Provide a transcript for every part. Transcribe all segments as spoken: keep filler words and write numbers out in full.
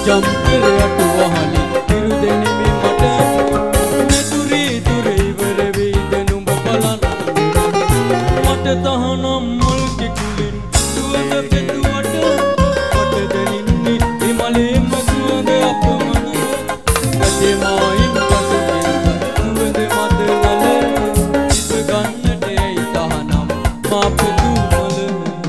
චම්පර අට වහලේ ඉරු දෙනෙමි මට නැතුරේ දුරේ ඉවර වෙයිද නුඹ බලන්න මට තහනම් මුල් කිකුලින් සුවඳ පෙතුවට මට දැනින්නේ හිමලේම සුවඳ අපමණ ගැටේ මායින් පසුගෙන සුවඳ මත නල ඉස ගන්නට ඇයි තහනම් මා පෙතු මල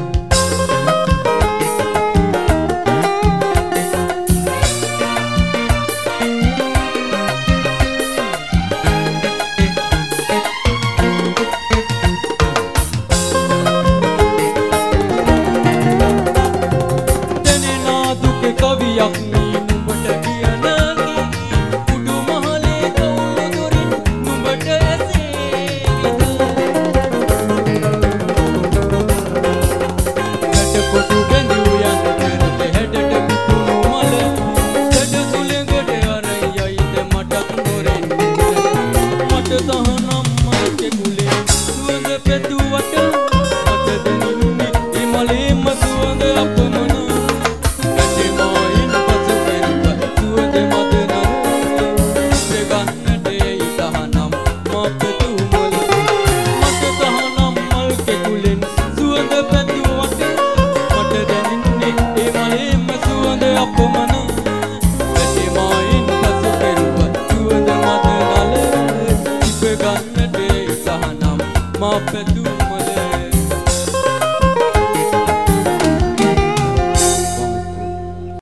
කවියක් නී නුඹට කියනකි උඩු මහලේ කවුළු දුරින් නුඹට ඇසේවිද ගැට කොටු බැඳූ යන පෙරට හැඩට පිපුණු මල සැඩ සුළඟට අරයයිද මටත් නොරෙන්නේ මට තහනම් මල් කෙකුලේ සුවඳ පෙතුවට මට දැනුන්නේ හිමලේම සුවඳ අපමණ Ma petu